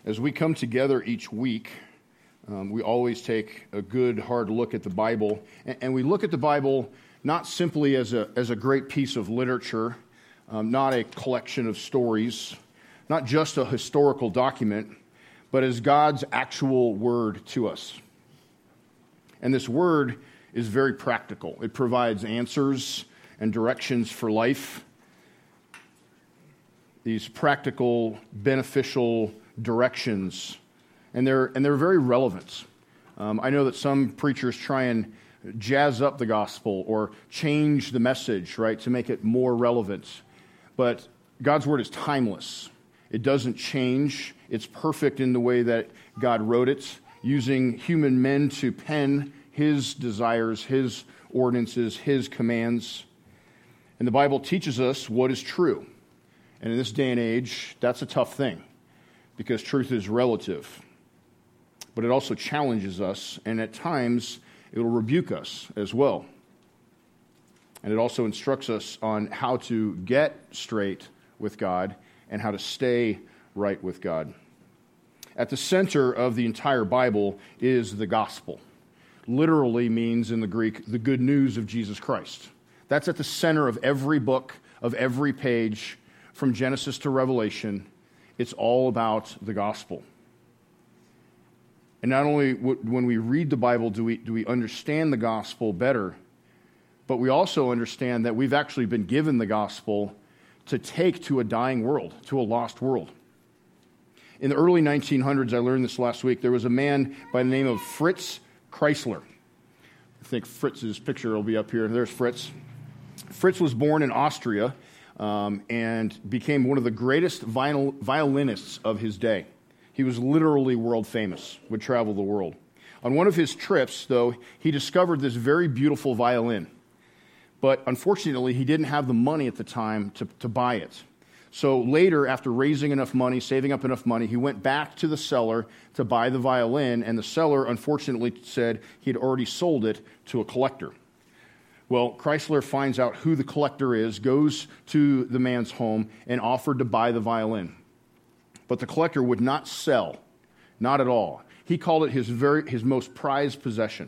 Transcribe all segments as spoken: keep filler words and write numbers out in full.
As we come together each week, um, we always take a good, hard look at the Bible, and, and we look at the Bible not simply as a as a great piece of literature, um, not a collection of stories, not just a historical document, but as God's actual word to us. And this word is very practical. It provides answers and directions for life. These practical, beneficial directions, and they're and they're very relevant. Um, I know that some preachers try and jazz up the gospel or change the message, right, to make it more relevant. But God's word is timeless. It doesn't change. It's perfect in the way that God wrote it, using human men to pen His desires, His ordinances, His commands. And the Bible teaches us what is true. And in this day and age, that's a tough thing, because truth is relative. But it also challenges us, and at times it will rebuke us as well. And it also instructs us on how to get straight with God and how to stay right with God. At the center of the entire Bible is the gospel. Literally means in the Greek, the good news of Jesus Christ. That's at the center of every book, of every page, from Genesis to Revelation. It's all about the gospel. And not only when we read the Bible do we, do we understand the gospel better, but we also understand that we've actually been given the gospel to take to a dying world, to a lost world. In the early nineteen hundreds, I learned this last week, there was a man by the name of Fritz Kreisler. I think Fritz's picture will be up here. There's Fritz. Fritz was born in Austria um, and became one of the greatest viol- violinists of his day. He was literally world famous, would travel the world. On one of his trips, though, he discovered this very beautiful violin. But unfortunately, he didn't have the money at the time to, to buy it. So later, after raising enough money, saving up enough money, he went back to the seller to buy the violin, and the seller unfortunately said he had already sold it to a collector. Well, Kreisler finds out who the collector is, goes to the man's home, and offered to buy the violin. But the collector would not sell, not at all. He called it his very his most prized possession.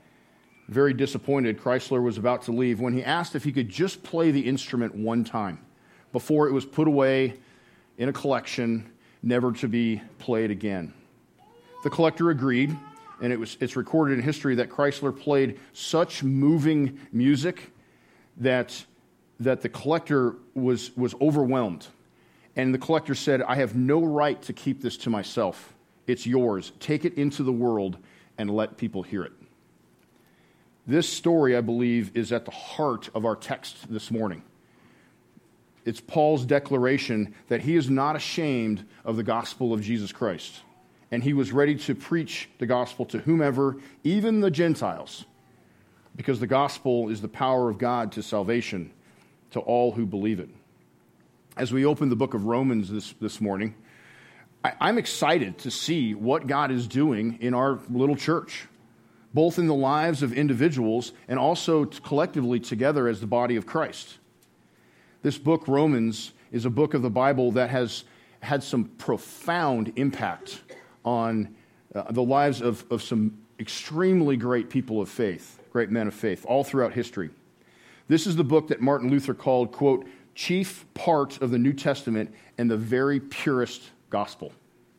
Very disappointed, Kreisler was about to leave when he asked if he could just play the instrument one time before it was put away in a collection, never to be played again. The collector agreed, and it was it's recorded in history that Kreisler played such moving music that that the collector was was overwhelmed. And the collector said, "I have no right to keep this to myself. It's yours. Take it into the world and let people hear it." This story, I believe, is at the heart of our text this morning. It's Paul's declaration that he is not ashamed of the gospel of Jesus Christ. And he was ready to preach the gospel to whomever, even the Gentiles, because the gospel is the power of God to salvation to all who believe it. As we open the book of Romans this, this morning, I, I'm excited to see what God is doing in our little church, both in the lives of individuals and also collectively together as the body of Christ. This book, Romans, is a book of the Bible that has had some profound impact on uh, the lives of, of some extremely great people of faith, great men of faith, all throughout history. This is the book that Martin Luther called, quote, chief part of the New Testament and the very purest gospel.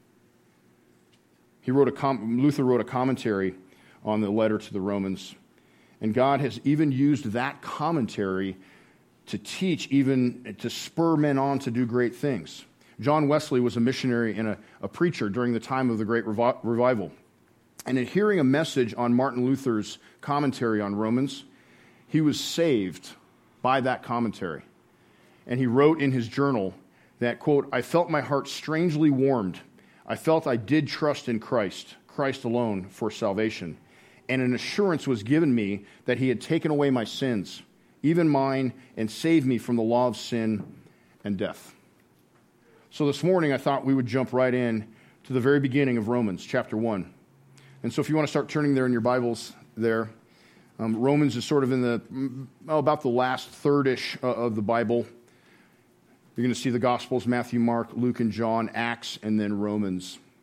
He wrote a com- Luther wrote a commentary on the letter to the Romans, and God has even used that commentary to teach, even to spur men on to do great things. John Wesley was a missionary and a, a preacher during the time of the Great Revi- Revival. And in hearing a message on Martin Luther's commentary on Romans, he was saved by that commentary. And he wrote in his journal that, quote, "I felt my heart strangely warmed. I felt I did trust in Christ, Christ alone, for salvation. And an assurance was given me that he had taken away my sins, even mine, and saved me from the law of sin and death." So this morning, I thought we would jump right in to the very beginning of Romans, chapter one. And so if you want to start turning there in your Bibles there, um, Romans is sort of in the, oh, about the last third-ish uh, of the Bible. You're going to see the Gospels, Matthew, Mark, Luke, and John, Acts, and then Romans.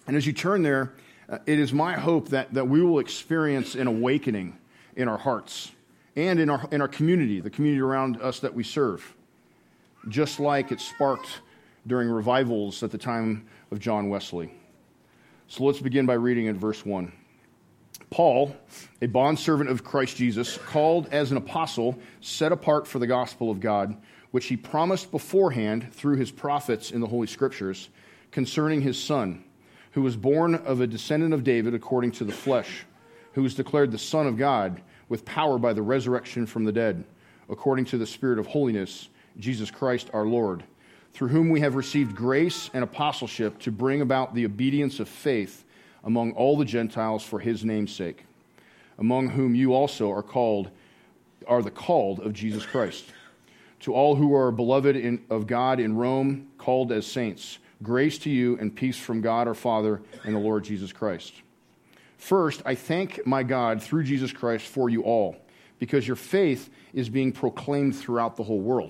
And as you turn there, uh, it is my hope that, that we will experience an awakening in our hearts and in our, in our community, the community around us that we serve, just like it sparked during revivals at the time of John Wesley. So let's begin by reading in verse one. Paul, a bondservant of Christ Jesus, called as an apostle, set apart for the gospel of God, which he promised beforehand through his prophets in the Holy Scriptures, concerning his Son, who was born of a descendant of David according to the flesh, who was declared the Son of God with power by the resurrection from the dead, according to the Spirit of holiness, Jesus Christ our Lord, through whom we have received grace and apostleship to bring about the obedience of faith among all the Gentiles for his name's sake, among whom you also are called, are the called of Jesus Christ. To all who are beloved in, of God in Rome, called as saints, grace to you and peace from God our Father and the Lord Jesus Christ. First, I thank my God through Jesus Christ for you all, because your faith is being proclaimed throughout the whole world.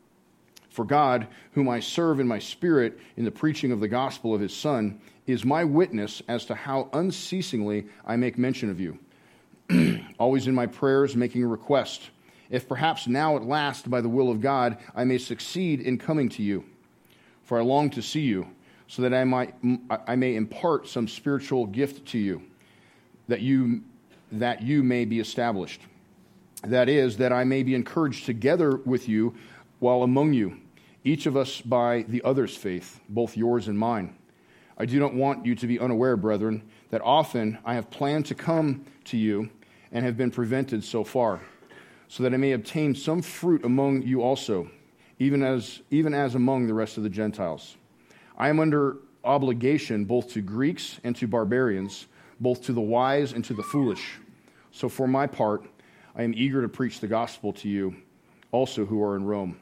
For God, whom I serve in my spirit in the preaching of the gospel of his Son, is my witness as to how unceasingly I make mention of you, always in my prayers making a request, if perhaps now at last by the will of God I may succeed in coming to you. For I long to see you, so that I might I may impart some spiritual gift to you, that you that you may be established. That is, that I may be encouraged together with you while among you, each of us by the other's faith, both yours and mine. I do not want you to be unaware, brethren, that often I have planned to come to you and have been prevented so far, so that I may obtain some fruit among you also, even as even as among the rest of the Gentiles. I am under obligation both to Greeks and to barbarians, both to the wise and to the foolish. So for my part, I am eager to preach the gospel to you also who are in Rome.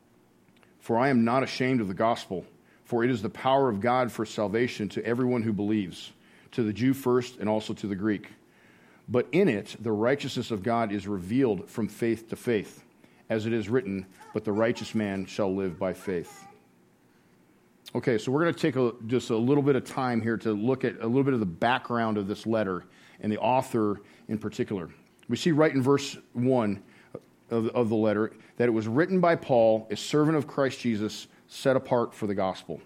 For I am not ashamed of the gospel, for it is the power of God for salvation to everyone who believes, to the Jew first and also to the Greek. But in it, the righteousness of God is revealed from faith to faith, as it is written, but the righteous man shall live by faith. Okay, so we're going to take a, just a little bit of time here to look at a little bit of the background of this letter and the author in particular. We see right in verse one of, of the letter that it was written by Paul, a servant of Christ Jesus, set apart for the gospel.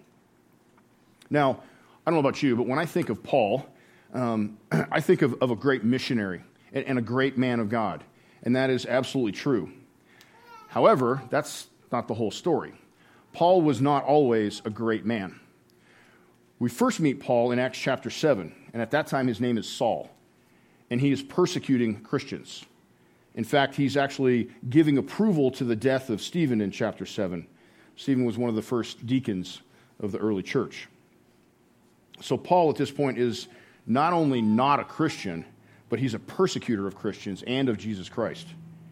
Now, I don't know about you, but when I think of Paul, um, I think of, of a great missionary and, and a great man of God, and that is absolutely true. However, that's not the whole story. Paul was not always a great man. We first meet Paul in Acts chapter seven, and at that time his name is Saul, and he is persecuting Christians. In fact, he's actually giving approval to the death of Stephen in chapter seven. Stephen was one of the first deacons of the early church. So Paul at this point is not only not a Christian, but he's a persecutor of Christians and of Jesus Christ.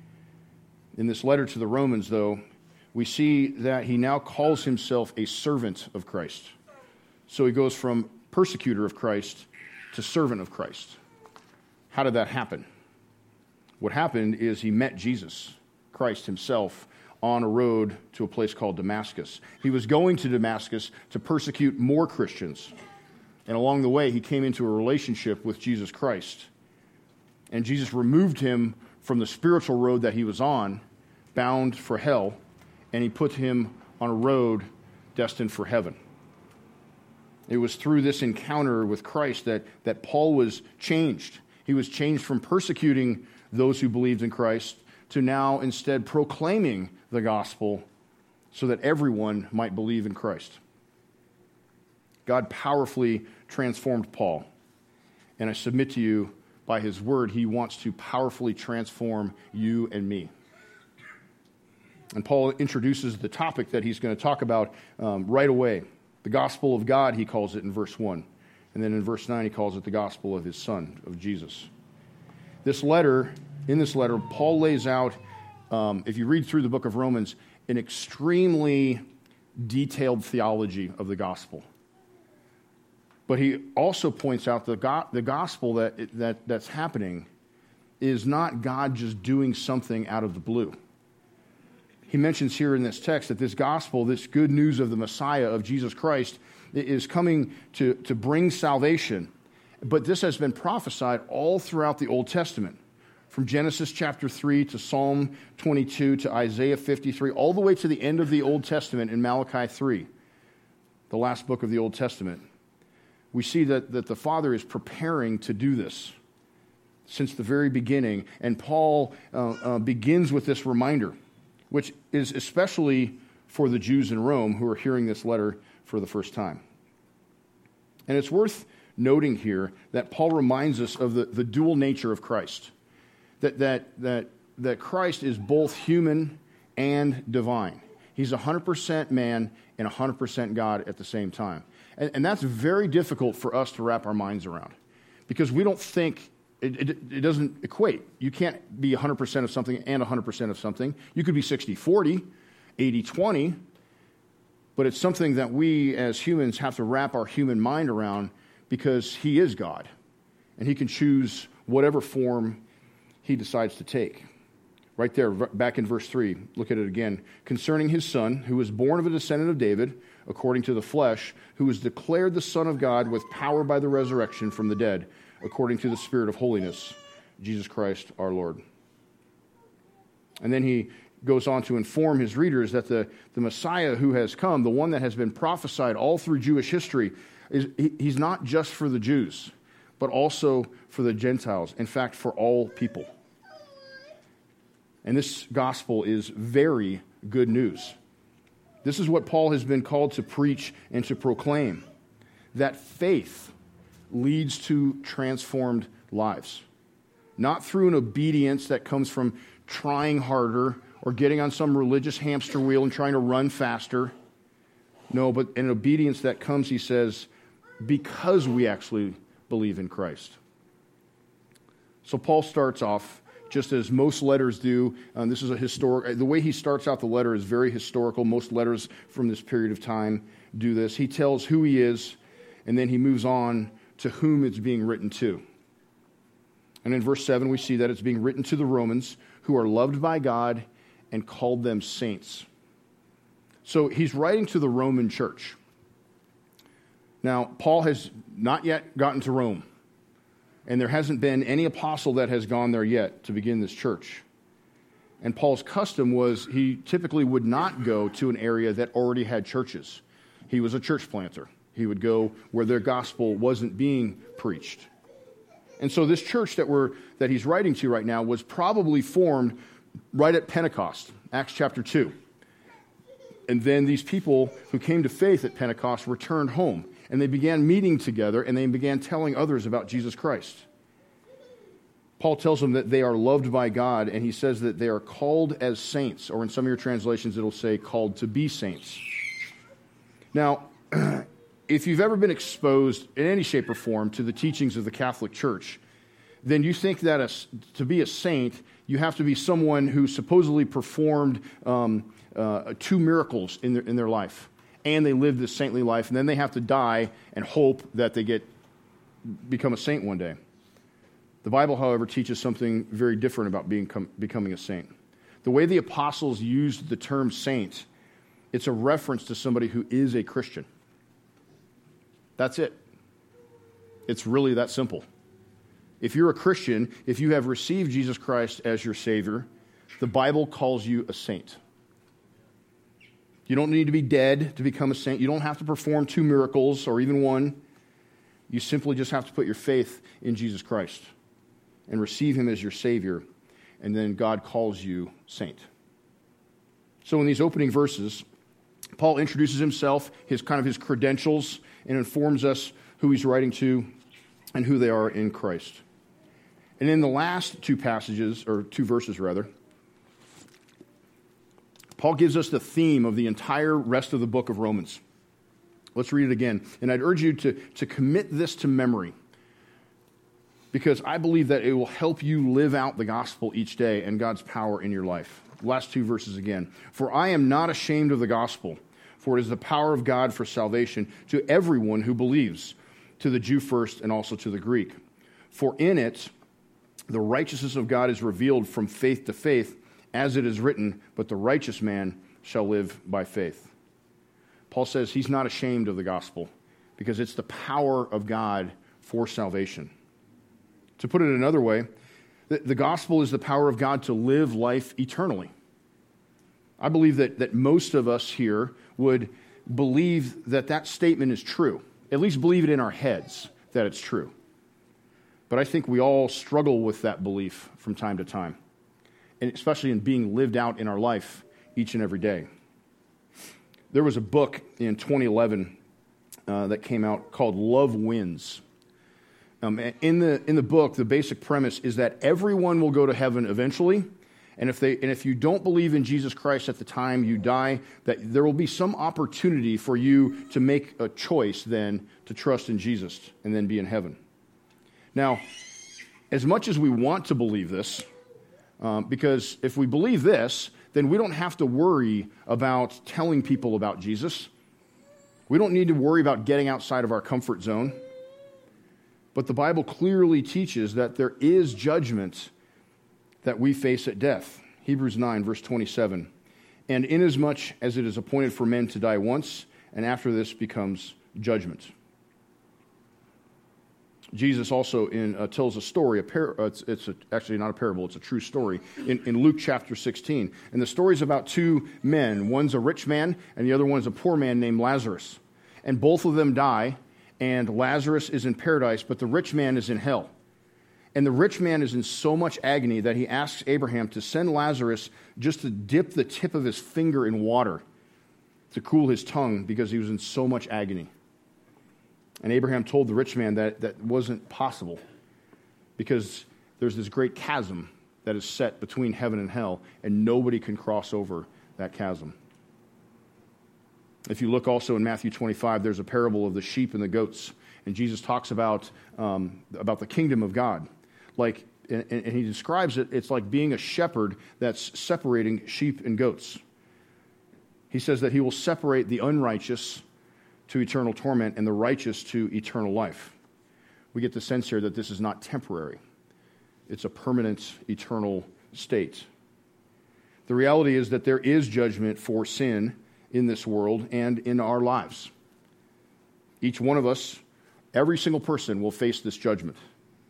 In this letter to the Romans, though, we see that he now calls himself a servant of Christ. So he goes from persecutor of Christ to servant of Christ. How did that happen? What happened is he met Jesus, Christ himself, on a road to a place called Damascus. He was going to Damascus to persecute more Christians. And along the way, he came into a relationship with Jesus Christ. And Jesus removed him from the spiritual road that he was on, bound for hell, and he put him on a road destined for heaven. It was through this encounter with Christ that, that Paul was changed. He was changed from persecuting those who believed in Christ to now instead proclaiming the gospel so that everyone might believe in Christ. God powerfully transformed Paul, and I submit to you, by his word, he wants to powerfully transform you and me. And Paul introduces the topic that he's going to talk about um, right away. The gospel of God, he calls it in verse one. And then in verse nine, he calls it the gospel of his Son, of Jesus. This letter, in this letter, Paul lays out, um, if you read through the book of Romans, an extremely detailed theology of the gospel. But he also points out the go- the gospel that, that that's happening is not God just doing something out of the blue. He mentions here in this text that this gospel, this good news of the Messiah, of Jesus Christ, is coming to, to bring salvation. But this has been prophesied all throughout the Old Testament, from Genesis chapter three to Psalm twenty-two to Isaiah fifty-three, all the way to the end of the Old Testament in Malachi three, the last book of the Old Testament. We see that, that the Father is preparing to do this since the very beginning. And Paul uh, uh, begins with this reminder, which is especially for the Jews in Rome who are hearing this letter for the first time. And it's worth noting here that Paul reminds us of the, the dual nature of Christ, that, that, that, that Christ is both human and divine. He's one hundred percent man and one hundred percent God at the same time. And, and that's very difficult for us to wrap our minds around, because we don't think, it, it, it doesn't equate. You can't be one hundred percent of something and one hundred percent of something. You could be sixty forty, eighty twenty, but it's something that we as humans have to wrap our human mind around, because he is God, and he can choose whatever form he decides to take. Right there, back in verse three, look at it again. Concerning his Son, who was born of a descendant of David, according to the flesh, who was declared the Son of God with power by the resurrection from the dead, according to the Spirit of holiness, Jesus Christ our Lord. And then he goes on to inform his readers that the, the Messiah who has come, the one that has been prophesied all through Jewish history, is he, he's not just for the Jews, but also for the Gentiles. In fact, for all people. And this gospel is very good news. This is what Paul has been called to preach and to proclaim, that faith leads to transformed lives. Not through an obedience that comes from trying harder or getting on some religious hamster wheel and trying to run faster. No, but an obedience that comes, he says, because we actually believe in Christ. So Paul starts off just as most letters do. Um, this is a historic, the way he starts out the letter is very historical. Most letters from this period of time do this. He tells who he is, and then he moves on to whom it's being written to. And in verse seven, we see that it's being written to the Romans, who are loved by God and called them saints. So he's writing to the Roman church. Now, Paul has not yet gotten to Rome, and there hasn't been any apostle that has gone there yet to begin this church. And Paul's custom was he typically would not go to an area that already had churches. He was a church planter. He would go where their gospel wasn't being preached. And so this church that we're that he's writing to right now was probably formed right at Pentecost, Acts chapter two. And then these people who came to faith at Pentecost returned home, and they began meeting together, and they began telling others about Jesus Christ. Paul tells them that they are loved by God, and he says that they are called as saints, or in some of your translations it'll say called to be saints. Now, if you've ever been exposed in any shape or form to the teachings of the Catholic Church, then you think that a, to be a saint, you have to be someone who supposedly performed um, uh, two miracles in their, in their life, and they lived this saintly life, and then they have to die and hope that they get become a saint one day. The Bible, however, teaches something very different about being becoming a saint. The way the apostles used the term saint, it's a reference to somebody who is a Christian. That's it. It's really that simple. If you're a Christian, if you have received Jesus Christ as your Savior, the Bible calls you a saint. You don't need to be dead to become a saint. You don't have to perform two miracles or even one. You simply just have to put your faith in Jesus Christ and receive him as your Savior, and then God calls you saint. So in these opening verses, Paul introduces himself, his kind of his credentials, and informs us who he's writing to and who they are in Christ. And in the last two passages, or two verses rather, Paul gives us the theme of the entire rest of the book of Romans. Let's read it again. And I'd urge you to, to commit this to memory, because I believe that it will help you live out the gospel each day and God's power in your life. Last two verses again. For I am not ashamed of the gospel, for it is the power of God for salvation to everyone who believes, to the Jew first and also to the Greek. For in it the righteousness of God is revealed from faith to faith, as it is written, but the righteous man shall live by faith. Paul says he's not ashamed of the gospel. because it's the power of God for salvation. To put it another way, the, the gospel is the power of God to live life eternally. I believe that, that most of us here would believe that that statement is true, at least believe it in our heads that it's true. But I think we all struggle with that belief from time to time, and especially in being lived out in our life each and every day. There was a book in twenty eleven uh, that came out called Love Wins. Um, in the in the book, the basic premise is that everyone will go to heaven eventually, and if they and if you don't believe in Jesus Christ at the time you die, that there will be some opportunity for you to make a choice then to trust in Jesus and then be in heaven. Now, as much as we want to believe this, um, because if we believe this, then we don't have to worry about telling people about Jesus. We don't need to worry about getting outside of our comfort zone. But the Bible clearly teaches that there is judgment that we face at death. Hebrews nine, verse twenty-seven. And inasmuch as it is appointed for men to die once, and after this becomes judgment. Jesus also in, uh, tells a story, a par- uh, it's, it's a, actually not a parable, it's a true story, in, in Luke chapter sixteen. And the story is about two men. One's a rich man, and the other one's a poor man named Lazarus. And both of them die, and Lazarus is in paradise, but the rich man is in hell. And the rich man is in so much agony that he asks Abraham to send Lazarus just to dip the tip of his finger in water to cool his tongue because he was in so much agony. And Abraham told the rich man that that wasn't possible because there's this great chasm that is set between heaven and hell, and nobody can cross over that chasm. If you look also in Matthew twenty-five, there's a parable of the sheep and the goats, and Jesus talks about um, about the kingdom of God. Like, and, and he describes it, it's like being a shepherd that's separating sheep and goats. He says that he will separate the unrighteous to eternal torment and the righteous to eternal life. We get the sense here that this is not temporary. It's a permanent, eternal state. The reality is that there is judgment for sin in this world and in our lives. Each one of us, every single person will face this judgment.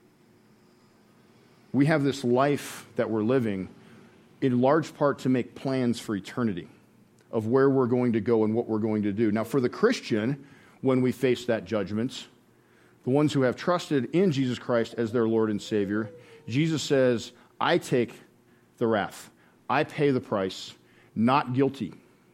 We have this life that we're living in large part to make plans for eternity, of where we're going to go and what we're going to do. Now, for the Christian, when we face that judgment, the ones who have trusted in Jesus Christ as their Lord and Savior, Jesus says, I take the wrath. I pay the price, not guilty.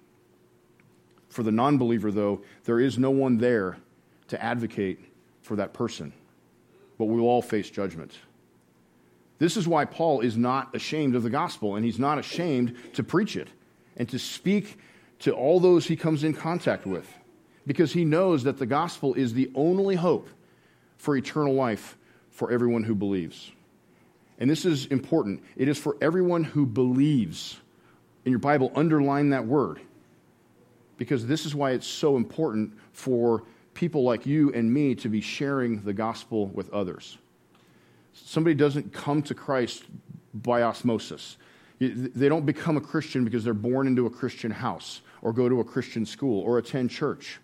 For the non-believer, though, there is no one there to advocate for that person. But we will all face judgment. This is why Paul is not ashamed of the gospel, and he's not ashamed to preach it and to speak to all those he comes in contact with, because he knows that the gospel is the only hope for eternal life for everyone who believes. And this is important. It is for everyone who believes. In your Bible, underline that word, because this is why it's so important for people like you and me to be sharing the gospel with others. Somebody doesn't come to Christ by osmosis. They don't become a Christian because they're born into a Christian house or go to a Christian school or attend church.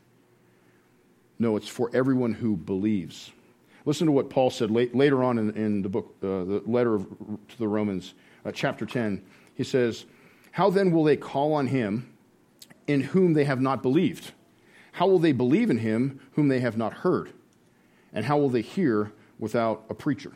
No, it's for everyone who believes. Listen to what Paul said late, later on in, in the book, uh, the letter of, to the Romans, uh, chapter ten. He says, how then will they call on him in whom they have not believed? How will they believe in him whom they have not heard? And how will they hear without a preacher?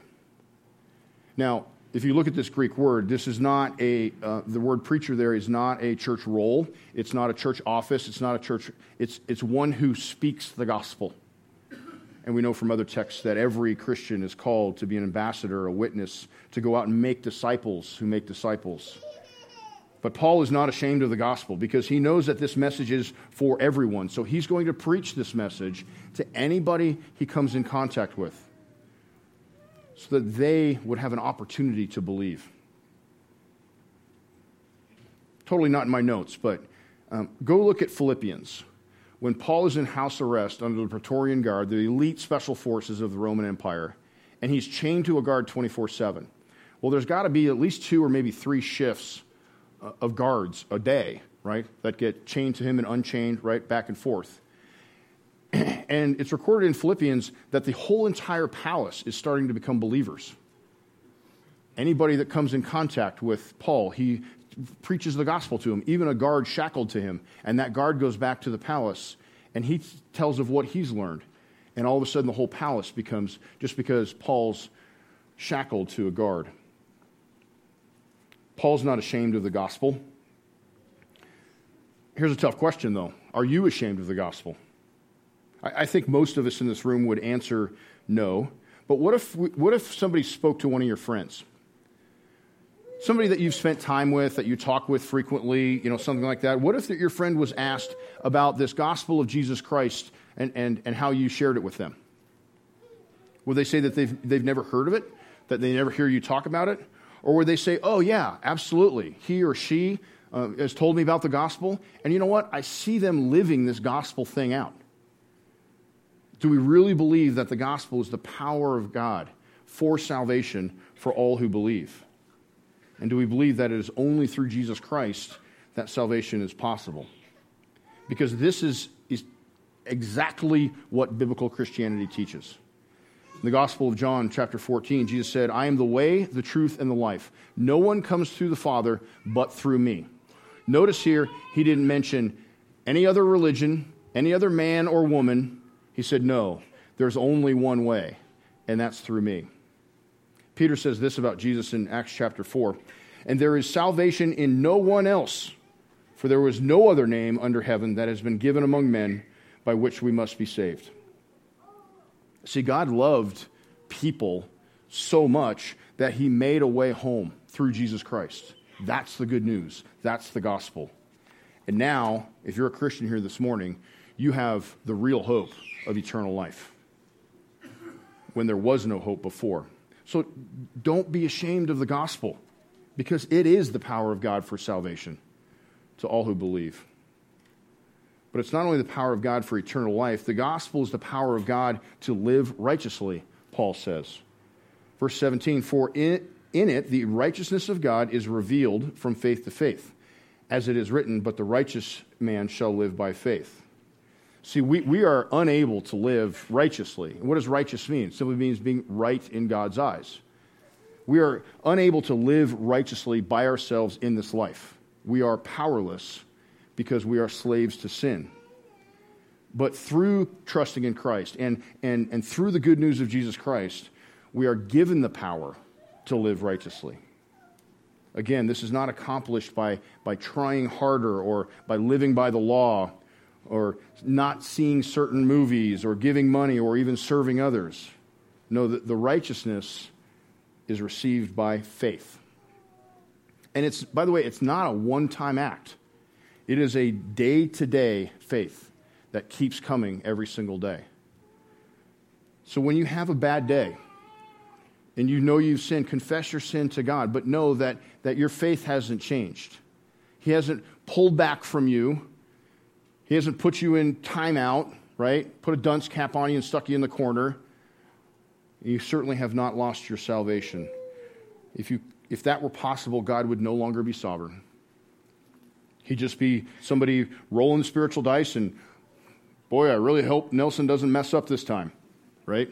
Now, if you look at this Greek word, this is not a, uh, the word preacher there is not a church role. It's not a church office. It's not a church, it's, it's one who speaks the gospel. And we know from other texts that every Christian is called to be an ambassador, a witness, to go out and make disciples who make disciples. But Paul is not ashamed of the gospel because he knows that this message is for everyone. So he's going to preach this message to anybody he comes in contact with, so that they would have an opportunity to believe. Totally not in my notes, but um, go look at Philippians. When Paul is in house arrest under the Praetorian Guard, the elite special forces of the Roman Empire, and he's chained to a guard twenty-four seven. Well, there's got to be at least two or maybe three shifts uh, of guards a day, right, that get chained to him and unchained, right, back and forth. And it's recorded in Philippians that the whole entire palace is starting to become believers. Anybody that comes in contact with Paul, he preaches the gospel to him, even a guard shackled to him. And that guard goes back to the palace, and he tells of what he's learned. And all of a sudden, the whole palace becomes, just because Paul's shackled to a guard. Paul's not ashamed of the gospel. Here's a tough question, though. Are you ashamed of the gospel? I, I think most of us in this room would answer no. But what if we, what if somebody spoke to one of your friends? Somebody that you've spent time with, that you talk with frequently, you know, something like that. What if your friend was asked about this gospel of Jesus Christ and, and, and how you shared it with them? Would they say that they've, they've never heard of it, that they never hear you talk about it? Or would they say, oh, yeah, absolutely, he or she uh, has told me about the gospel, and you know what? I see them living this gospel thing out. Do we really believe that the gospel is the power of God for salvation for all who believe? And do we believe that it is only through Jesus Christ that salvation is possible? Because this is, is exactly what biblical Christianity teaches. In the Gospel of John, chapter fourteen, Jesus said, I am the way, the truth, and the life. No one comes through the Father but through me. Notice here, he didn't mention any other religion, any other man or woman. He said, no, there's only one way, and that's through me. Peter says this about Jesus in Acts chapter four, and there is salvation in no one else, for there was no other name under heaven that has been given among men by which we must be saved. See, God loved people so much that he made a way home through Jesus Christ. That's the good news. That's the gospel. And now, if you're a Christian here this morning, you have the real hope of eternal life when there was no hope before. So don't be ashamed of the gospel, because it is the power of God for salvation to all who believe. But it's not only the power of God for eternal life, the gospel is the power of God to live righteously, Paul says. Verse seventeen, for in, in it the righteousness of God is revealed from faith to faith, as it is written, but the righteous man shall live by faith. See, we, we are unable to live righteously. And what does righteous mean? It simply means being right in God's eyes. We are unable to live righteously by ourselves in this life. We are powerless because we are slaves to sin. But through trusting in Christ and, and, and through the good news of Jesus Christ, we are given the power to live righteously. Again, this is not accomplished by, by trying harder or by living by the law or not seeing certain movies or giving money or even serving others. No, the, the righteousness is received by faith. And it's, by the way, it's not a one-time act. It is a day-to-day faith that keeps coming every single day. So when you have a bad day and you know you've sinned, confess your sin to God, but know that, that your faith hasn't changed. He hasn't pulled back from you. He hasn't put you in timeout, right? Put a dunce cap on you and stuck you in the corner. You certainly have not lost your salvation. If you, if that were possible, God would no longer be sovereign. He'd just be somebody rolling the spiritual dice and, boy, I really hope Nelson doesn't mess up this time, right?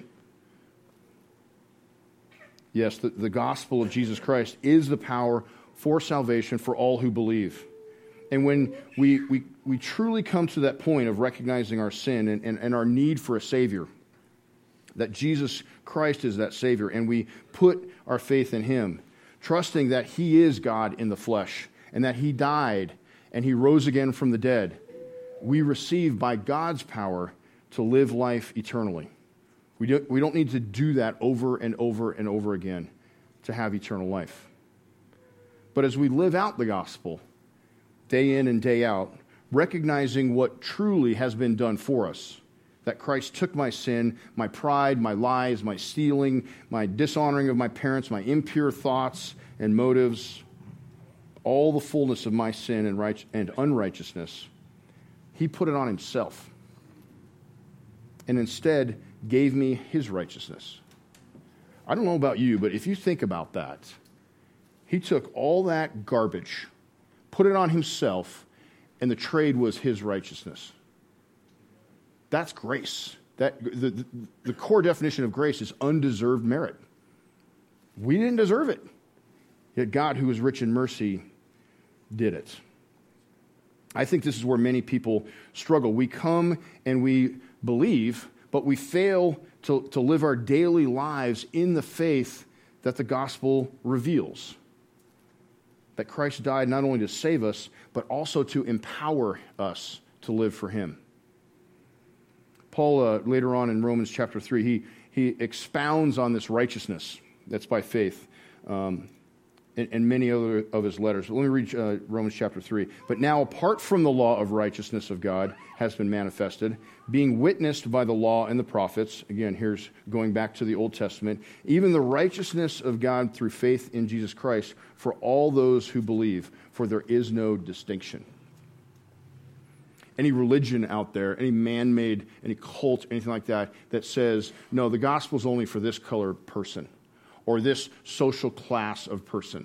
Yes, the, the gospel of Jesus Christ is the power for salvation for all who believe. And when we, we, we truly come to that point of recognizing our sin and, and, and our need for a Savior, that Jesus Christ is that Savior, and we put our faith in Him, trusting that He is God in the flesh, and that He died and He rose again from the dead, we receive by God's power to live life eternally. We, do, we don't need to do that over and over and over again to have eternal life. But as we live out the gospel, day in and day out, recognizing what truly has been done for us, that Christ took my sin, my pride, my lies, my stealing, my dishonoring of my parents, my impure thoughts and motives, all the fullness of my sin and, right, and unrighteousness, He put it on Himself and instead gave me His righteousness. I don't know about you, but if you think about that, He took all that garbage, put it on Himself, and the trade was His righteousness. That's grace. That the, the, the core definition of grace is undeserved merit. We didn't deserve it. Yet God, who is rich in mercy, did it. I think this is where many people struggle. We come and we believe, but we fail to, to live our daily lives in the faith that the gospel reveals. That Christ died not only to save us, but also to empower us to live for him. Paul, uh, later on in Romans chapter three, he, he expounds on this righteousness that's by faith. Um, And, and many other of his letters. But let me read uh, Romans chapter three. But now, apart from the law of righteousness of God has been manifested, being witnessed by the law and the prophets. Again, here's going back to the Old Testament. Even the righteousness of God through faith in Jesus Christ for all those who believe, for there is no distinction. Any religion out there, any man-made, any cult, anything like that, that says, no, the gospel is only for this colored person, or this social class of person.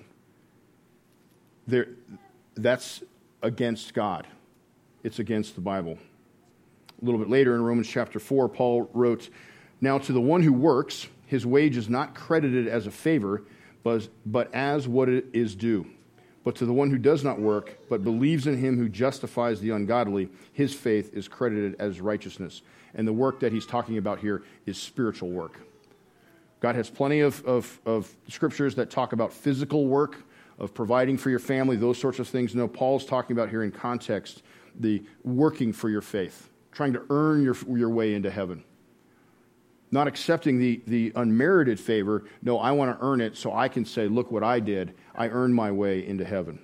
There, that's against God. It's against the Bible. A little bit later in Romans chapter four, Paul wrote, now to the one who works, his wage is not credited as a favor, but, but as what it is due. But to the one who does not work, but believes in him who justifies the ungodly, his faith is credited as righteousness. And the work that he's talking about here is spiritual work. God has plenty of, of, of scriptures that talk about physical work, of providing for your family, those sorts of things. No, Paul's talking about here in context the working for your faith, trying to earn your, your way into heaven. Not accepting the, the unmerited favor. No, I want to earn it so I can say, look what I did. I earned my way into heaven.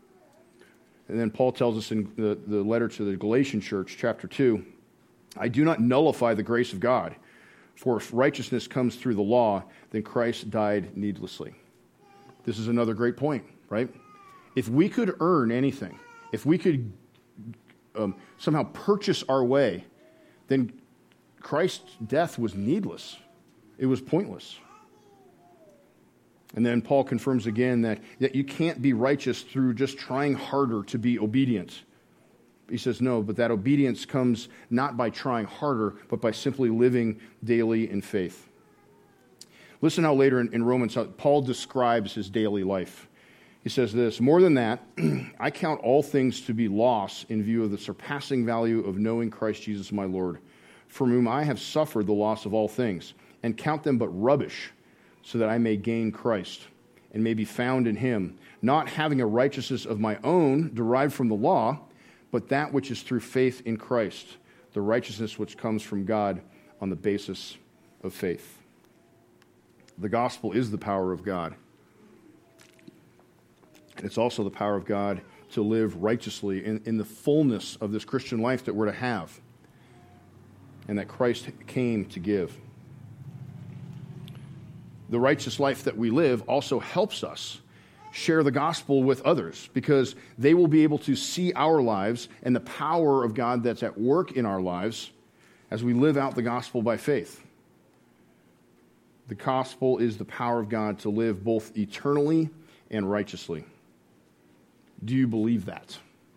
And then Paul tells us in the, the letter to the Galatian church, chapter two, I do not nullify the grace of God. For if righteousness comes through the law, then Christ died needlessly. This is another great point, right? If we could earn anything, if we could um, somehow purchase our way, then Christ's death was needless. It was pointless. And then Paul confirms again that, that you can't be righteous through just trying harder to be obedient. He says, no, but that obedience comes not by trying harder, but by simply living daily in faith. Listen how later in, in Romans, how Paul describes his daily life. He says this, more than that, I count all things to be loss in view of the surpassing value of knowing Christ Jesus my Lord, from whom I have suffered the loss of all things, and count them but rubbish, so that I may gain Christ, and may be found in him, not having a righteousness of my own derived from the law, but that which is through faith in Christ, the righteousness which comes from God on the basis of faith. The gospel is the power of God. And it's also the power of God to live righteously in, in the fullness of this Christian life that we're to have, and that Christ came to give. The righteous life that we live also helps us share the gospel with others, because they will be able to see our lives and the power of God that's at work in our lives as we live out the gospel by faith. The gospel is the power of God to live both eternally and righteously. Do you believe that?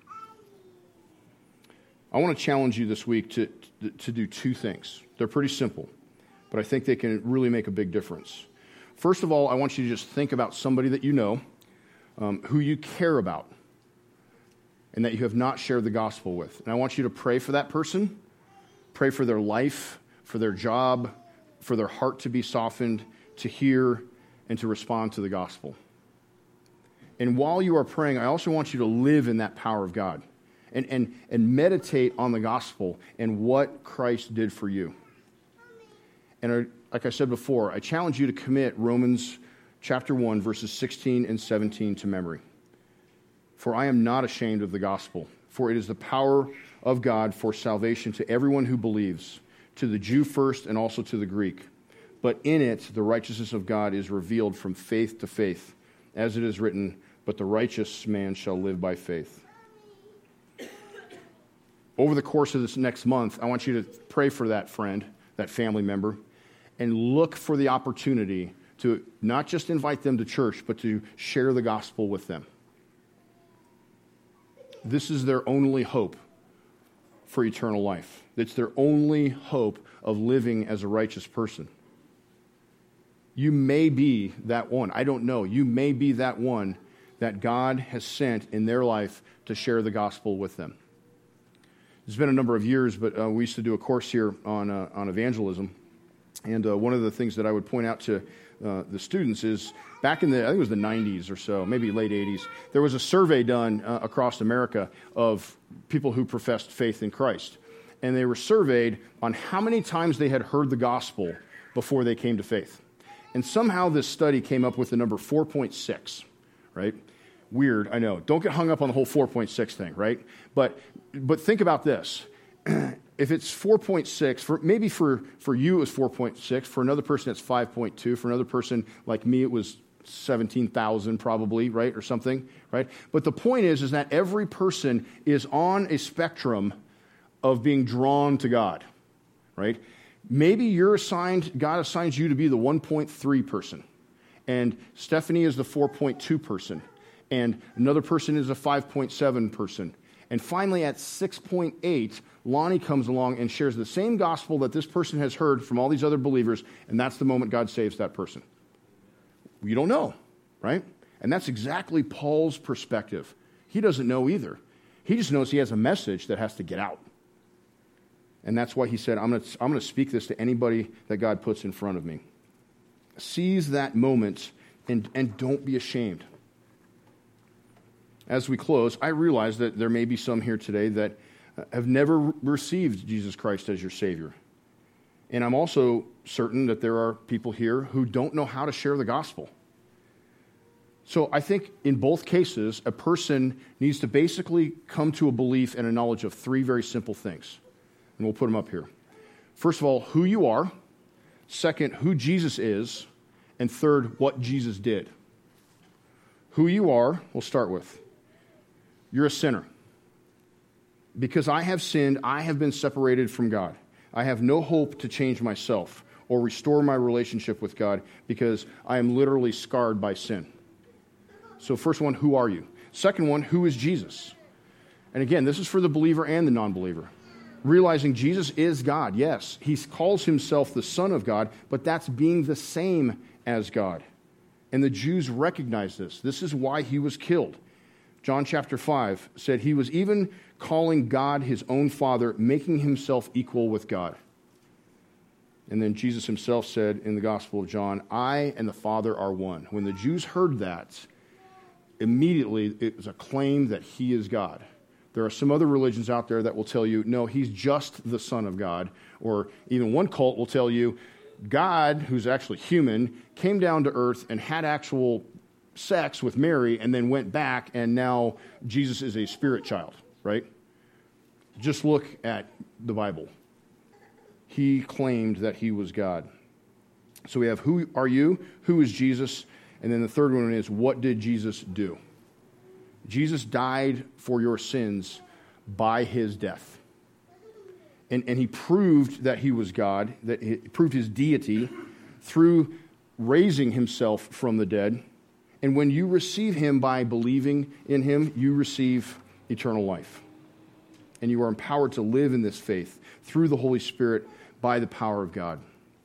I want to challenge you this week to, to, to do two things. They're pretty simple, but I think they can really make a big difference. First of all, I want you to just think about somebody that you know, Um, who you care about, and that you have not shared the gospel with. And I want you to pray for that person, pray for their life, for their job, for their heart to be softened, to hear, and to respond to the gospel. And while you are praying, I also want you to live in that power of God, and, and, and meditate on the gospel and what Christ did for you. And I, like I said before, I challenge you to commit Romans chapter one, verses sixteen and seventeen to memory. For I am not ashamed of the gospel, for it is the power of God for salvation to everyone who believes, to the Jew first and also to the Greek. But in it, the righteousness of God is revealed from faith to faith, as it is written, but the righteous man shall live by faith. Over the course of this next month, I want you to pray for that friend, that family member, and look for the opportunity to not just invite them to church, but to share the gospel with them. This is their only hope for eternal life. It's their only hope of living as a righteous person. You may be that one. I don't know. You may be that one that God has sent in their life to share the gospel with them. It's been a number of years, but uh, we used to do a course here on uh, on evangelism. And uh, one of the things that I would point out to uh, the students is back in the, I think it was the nineties or so, maybe late eighties, there was a survey done uh, across America of people who professed faith in Christ. And they were surveyed on how many times they had heard the gospel before they came to faith. And somehow this study came up with the number four point six, right? Weird, I know. Don't get hung up on the whole four point six thing, right? But but think about this. If it's four point six, for, maybe for, for you it was four point six, for another person it's five point two, for another person like me it was seventeen thousand probably, right, or something, right? But the point is, is that every person is on a spectrum of being drawn to God, right? Maybe you're assigned, God assigns you to be the one point three person, and Stephanie is the four point two person, and another person is a five point seven person. And finally, at six point eight, Lonnie comes along and shares the same gospel that this person has heard from all these other believers, and that's the moment God saves that person. You don't know, right? And that's exactly Paul's perspective. He doesn't know either. He just knows he has a message that has to get out. And that's why he said, I'm going to I'm going to speak this to anybody that God puts in front of me. Seize that moment and, and don't be ashamed. As we close, I realize that there may be some here today that have never received Jesus Christ as your Savior. And I'm also certain that there are people here who don't know how to share the gospel. So I think in both cases, a person needs to basically come to a belief and a knowledge of three very simple things. And we'll put them up here. First of all, who you are. Second, who Jesus is. And third, what Jesus did. Who you are, we'll start with. You're a sinner. Because I have sinned, I have been separated from God. I have no hope to change myself or restore my relationship with God because I am literally scarred by sin. So first one, who are you? Second one, who is Jesus? And again, this is for the believer and the non-believer. Realizing Jesus is God, yes. He calls himself the Son of God, but that's being the same as God. And the Jews recognize this. This is why he was killed. John chapter five said he was even calling God his own Father, making himself equal with God. And then Jesus himself said in the Gospel of John, I and the Father are one. When the Jews heard that, immediately it was a claim that he is God. There are some other religions out there that will tell you, no, he's just the Son of God. Or even one cult will tell you, God, who's actually human, came down to earth and had actual sex with Mary and then went back, and now Jesus is a spirit child, right? Just look at the Bible. He claimed that he was God. So we have who are you, who is Jesus, and then the third one is what did Jesus do? Jesus died for your sins by his death. And, and he proved that he was God, that he proved his deity through raising himself from the dead. And when you receive him by believing in him, you receive eternal life. And you are empowered to live in this faith through the Holy Spirit by the power of God.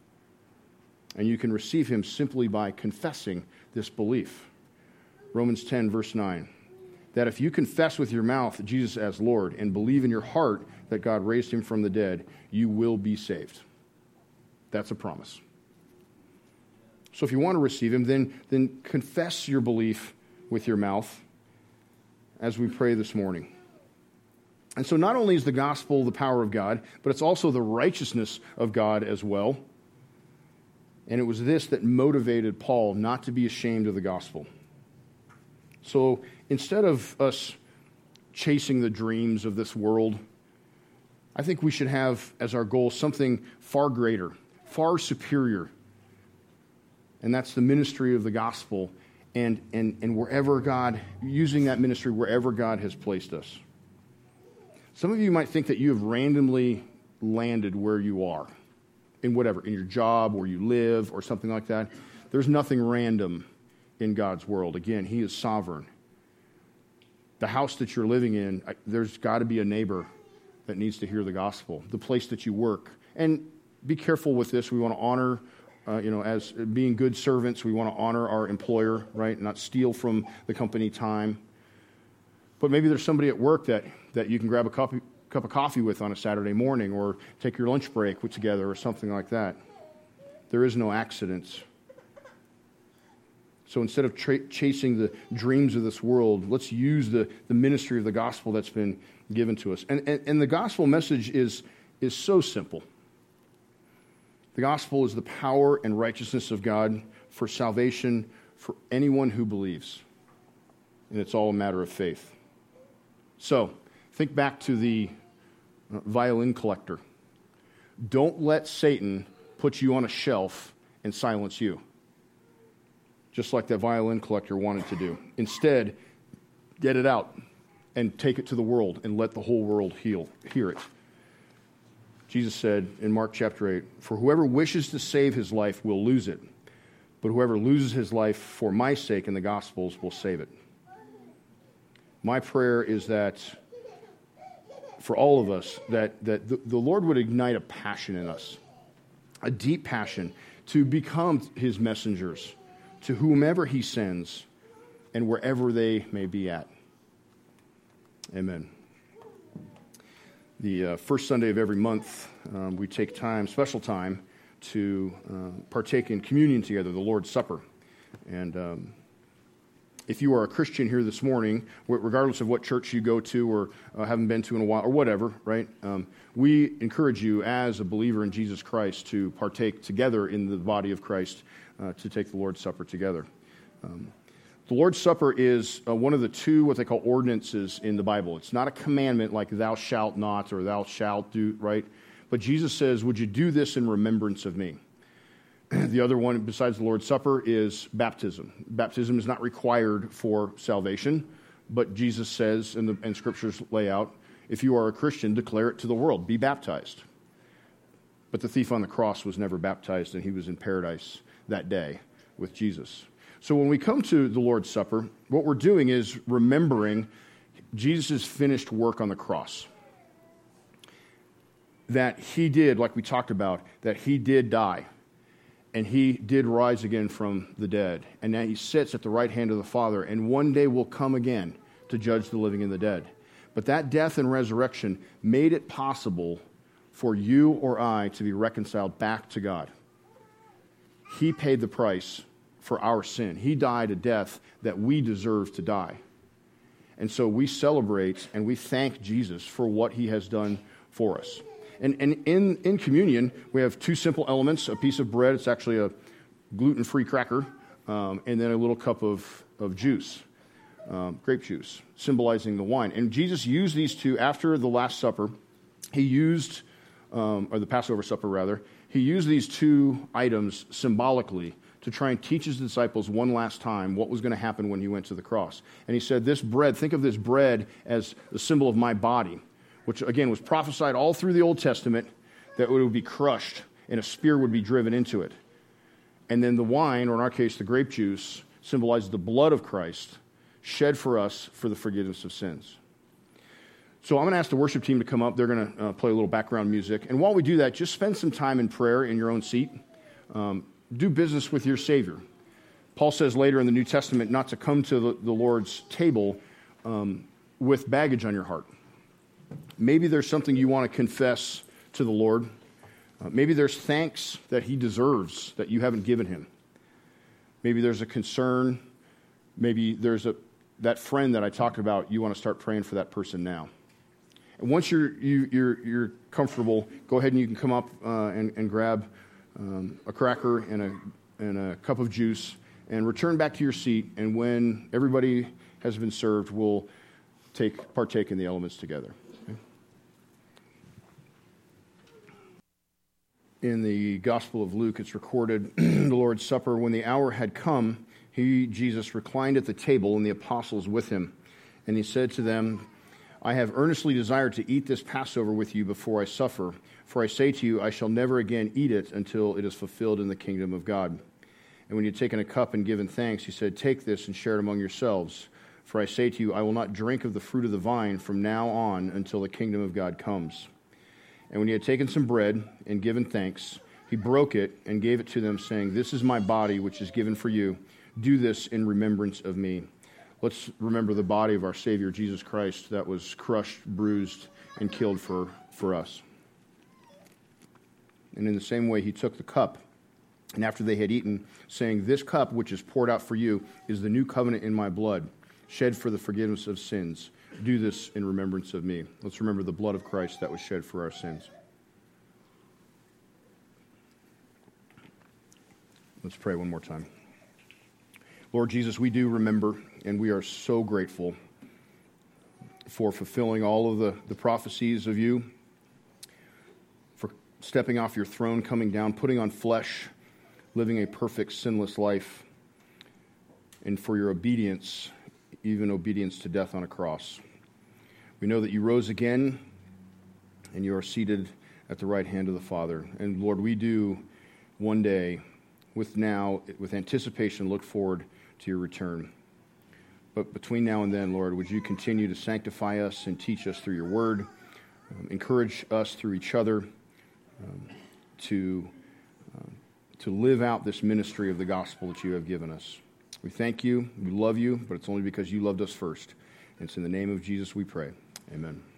And you can receive him simply by confessing this belief. Romans ten, verse nine. That if you confess with your mouth Jesus as Lord and believe in your heart that God raised him from the dead, you will be saved. That's a promise. So if you want to receive him, then, then confess your belief with your mouth as we pray this morning. And so not only is the gospel the power of God, but it's also the righteousness of God as well. And it was this that motivated Paul not to be ashamed of the gospel. So instead of us chasing the dreams of this world, I think we should have as our goal something far greater, far superior. And that's the ministry of the gospel and, and, and wherever God, using that ministry wherever God has placed us. Some of you might think that you have randomly landed where you are, in whatever, in your job, where you live, or something like that. There's nothing random in God's world. Again, he is sovereign. The house that you're living in, there's got to be a neighbor that needs to hear the gospel, the place that you work. And be careful with this. We want to honor, uh, you know, as being good servants, we want to honor our employer, right? Not steal from the company time. But maybe there's somebody at work that, that you can grab a cup, cup of coffee with on a Saturday morning, or take your lunch break with together, or something like that. There is no accidents. So instead of tra- chasing the dreams of this world, let's use the, the ministry of the gospel that's been given to us. And, and, and the gospel message is, is so simple. The gospel is the power and righteousness of God for salvation for anyone who believes. And it's all a matter of faith. So, think back to the violin collector. Don't let Satan put you on a shelf and silence you, just like that violin collector wanted to do. Instead, get it out and take it to the world and let the whole world heal, hear it. Jesus said in Mark chapter eight, "For whoever wishes to save his life will lose it, but whoever loses his life for my sake and the gospel's will save it." My prayer is that for all of us, that, that the, the Lord would ignite a passion in us, a deep passion to become his messengers to whomever he sends and wherever they may be at. Amen. The uh, first Sunday of every month, um, we take time, special time, to uh, partake in communion together, the Lord's Supper. And um, if you are a Christian here this morning, regardless of what church you go to or uh, haven't been to in a while or whatever, right, um, we encourage you as a believer in Jesus Christ to partake together in the body of Christ, uh, to take the Lord's Supper together. Um, The Lord's Supper is uh, one of the two, what they call ordinances in the Bible. It's not a commandment like thou shalt not or thou shalt do, right? But Jesus says, would you do this in remembrance of me? The other one, besides the Lord's Supper, is baptism. Baptism is not required for salvation, but Jesus says, and the and scriptures lay out, if you are a Christian, declare it to the world, be baptized. But the thief on the cross was never baptized, and he was in paradise that day with Jesus. So when we come to the Lord's Supper, what we're doing is remembering Jesus' finished work on the cross. That he did, like we talked about, that he did die. And he did rise again from the dead. And now he sits at the right hand of the Father, and one day will come again to judge the living and the dead. But that death and resurrection made it possible for you or I to be reconciled back to God. He paid the price for our sin. He died a death that we deserve to die. And so we celebrate and we thank Jesus for what he has done for us. And, and in, in communion, we have two simple elements, a piece of bread, it's actually a gluten-free cracker, um, and then a little cup of, of juice, um, grape juice, symbolizing the wine. And Jesus used these two after the Last Supper. He used, um, or the Passover supper rather, he used these two items symbolically to try and teach his disciples one last time what was going to happen when he went to the cross. And he said, this bread, think of this bread as the symbol of my body, which again was prophesied all through the Old Testament, that it would be crushed and a spear would be driven into it. And then the wine, or in our case the grape juice, symbolizes the blood of Christ shed for us for the forgiveness of sins. So I'm going to ask the worship team to come up. They're going to uh, play a little background music. And while we do that, just spend some time in prayer in your own seat. Um, do business with your Savior. Paul says later in the New Testament not to come to the, the Lord's table um, with baggage on your heart. Maybe there's something you want to confess to the Lord. Uh, maybe there's thanks that he deserves that you haven't given him. Maybe there's a concern. Maybe there's a that friend that I talked about, you want to start praying for that person now. And once you're, you, you're, you're comfortable, go ahead and you can come up uh, and, and grab um, a cracker and a, and a cup of juice and return back to your seat. And when everybody has been served, we'll take partake in the elements together. In the Gospel of Luke, it's recorded, the Lord's Supper, when the hour had come, he, Jesus, reclined at the table and the apostles with him. And he said to them, I have earnestly desired to eat this Passover with you before I suffer. For I say to you, I shall never again eat it until it is fulfilled in the kingdom of God. And when he had taken a cup and given thanks, he said, take this and share it among yourselves. For I say to you, I will not drink of the fruit of the vine from now on until the kingdom of God comes." And when he had taken some bread and given thanks, he broke it and gave it to them, saying, "This is my body, which is given for you. Do this in remembrance of me." Let's remember the body of our Savior, Jesus Christ, that was crushed, bruised, and killed for, for us. And in the same way, he took the cup, and after they had eaten, saying, "This cup, which is poured out for you, is the new covenant in my blood, shed for the forgiveness of sins. Do this in remembrance of me." Let's remember the blood of Christ that was shed for our sins. Let's pray one more time. Lord Jesus, we do remember, and we are so grateful for fulfilling all of the, the prophecies of you, for stepping off your throne, coming down, putting on flesh, living a perfect, sinless life, and for your obedience, even obedience to death on a cross. We know that you rose again, and you are seated at the right hand of the Father. And Lord, we do one day, with now, with anticipation, look forward to your return. But between now and then, Lord, would you continue to sanctify us and teach us through your word, um, encourage us through each other um, to, uh, to live out this ministry of the gospel that you have given us. We thank you, we love you, but it's only because you loved us first. And it's in the name of Jesus we pray. Amen.